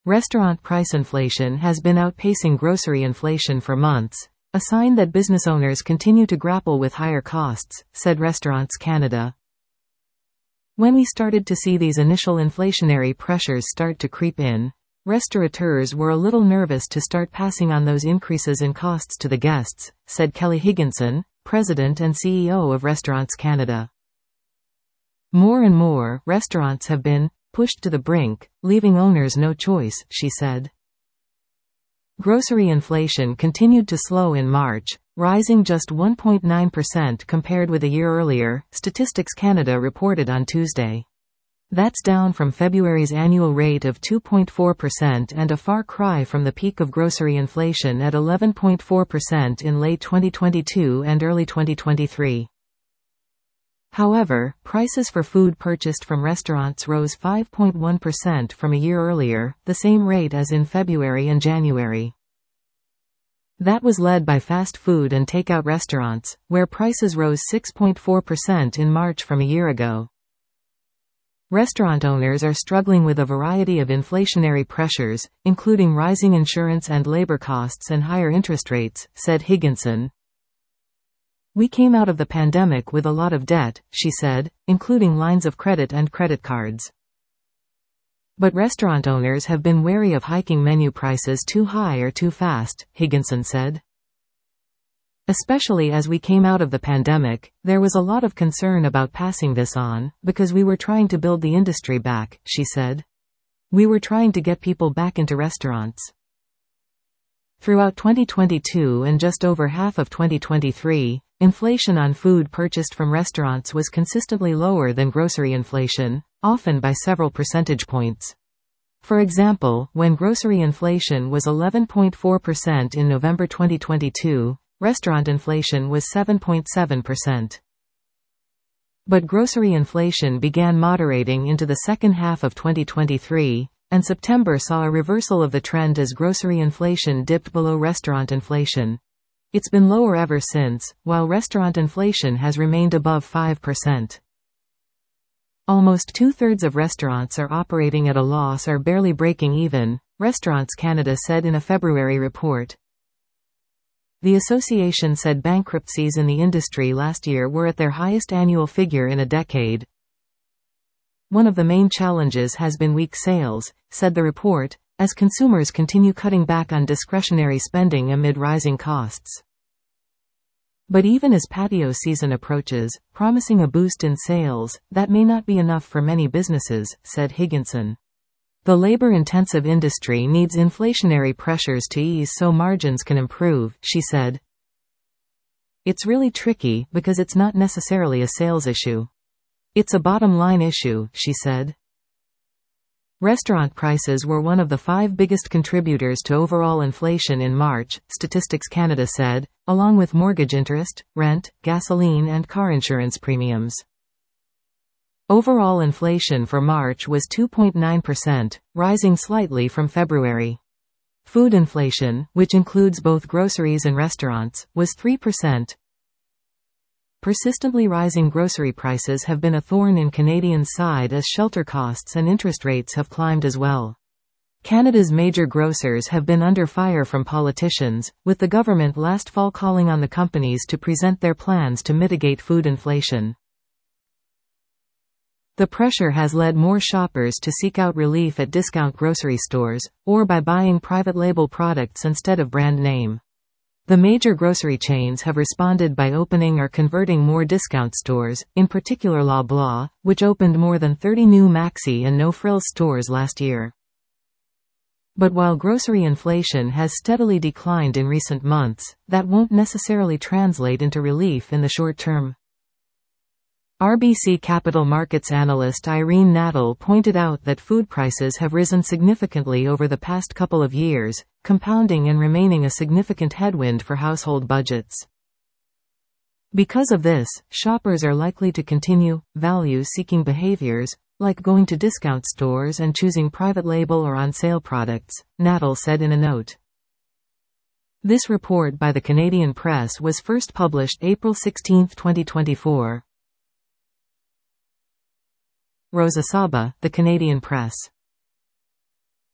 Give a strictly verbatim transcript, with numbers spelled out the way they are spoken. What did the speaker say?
Restaurant price inflation has been outpacing grocery inflation for months, a sign that business owners continue to grapple with higher costs, said Restaurants Canada. When we started to see these initial inflationary pressures start to creep in, restaurateurs were a little nervous to start passing on those increases in costs to the guests, said Kelly Higginson, President and C E O of Restaurants Canada. More and more restaurants have been pushed to the brink, leaving owners no choice, she said. Grocery inflation continued to slow in March, rising just one point nine percent compared with a year earlier, Statistics Canada reported on Tuesday. That's down from February's annual rate of two point four percent and a far cry from the peak of grocery inflation at eleven point four percent in late twenty twenty-two and early twenty twenty-three. However, prices for food purchased from restaurants rose five point one percent from a year earlier, the same rate as in February and January. That was led by fast food and takeout restaurants, where prices rose six point four percent in March from a year ago. Restaurant owners are struggling with a variety of inflationary pressures, including rising insurance and labor costs and higher interest rates, said Higginson. We came out of the pandemic with a lot of debt, she said, including lines of credit and credit cards. But restaurant owners have been wary of hiking menu prices too high or too fast, Higginson said. Especially as we came out of the pandemic, there was a lot of concern about passing this on, because we were trying to build the industry back, she said. We were trying to get people back into restaurants. Throughout twenty twenty-two and just over half of twenty twenty-three, inflation on food purchased from restaurants was consistently lower than grocery inflation, often by several percentage points. For example, when grocery inflation was eleven point four percent in November twenty twenty-two, restaurant inflation was seven point seven percent. But grocery inflation began moderating into the second half of twenty twenty-three, and September saw a reversal of the trend as grocery inflation dipped below restaurant inflation. It's been lower ever since, while restaurant inflation has remained above five percent. Almost two-thirds of restaurants are operating at a loss or barely breaking even, Restaurants Canada said in a February report. The association said bankruptcies in the industry last year were at their highest annual figure in a decade. One of the main challenges has been weak sales, said the report, as consumers continue cutting back on discretionary spending amid rising costs. But even as patio season approaches, promising a boost in sales, that may not be enough for many businesses, said Higginson. The labor-intensive industry needs inflationary pressures to ease so margins can improve, she said. It's really tricky because it's not necessarily a sales issue. It's a bottom-line issue, she said. Restaurant prices were one of the five biggest contributors to overall inflation in March, Statistics Canada said, along with mortgage interest, rent, gasoline and car insurance premiums. Overall inflation for March was two point nine percent, rising slightly from February. Food inflation, which includes both groceries and restaurants, was three percent. Persistently rising grocery prices have been a thorn in Canadians' side as shelter costs and interest rates have climbed as well. Canada's major grocers have been under fire from politicians, with the government last fall calling on the companies to present their plans to mitigate food inflation. The pressure has led more shoppers to seek out relief at discount grocery stores, or by buying private label products instead of brand name. The major grocery chains have responded by opening or converting more discount stores, in particular Loblaw, which opened more than thirty new Maxi and No Frills stores last year. But while grocery inflation has steadily declined in recent months, that won't necessarily translate into relief in the short term. R B C Capital Markets analyst Irene Nadel pointed out that food prices have risen significantly over the past couple of years, compounding and remaining a significant headwind for household budgets. Because of this, shoppers are likely to continue value-seeking behaviors, like going to discount stores and choosing private label or on-sale products, Nadel said in a note. This report by the Canadian Press was first published April sixteenth twenty twenty-four. Rosa Saba, The Canadian Press.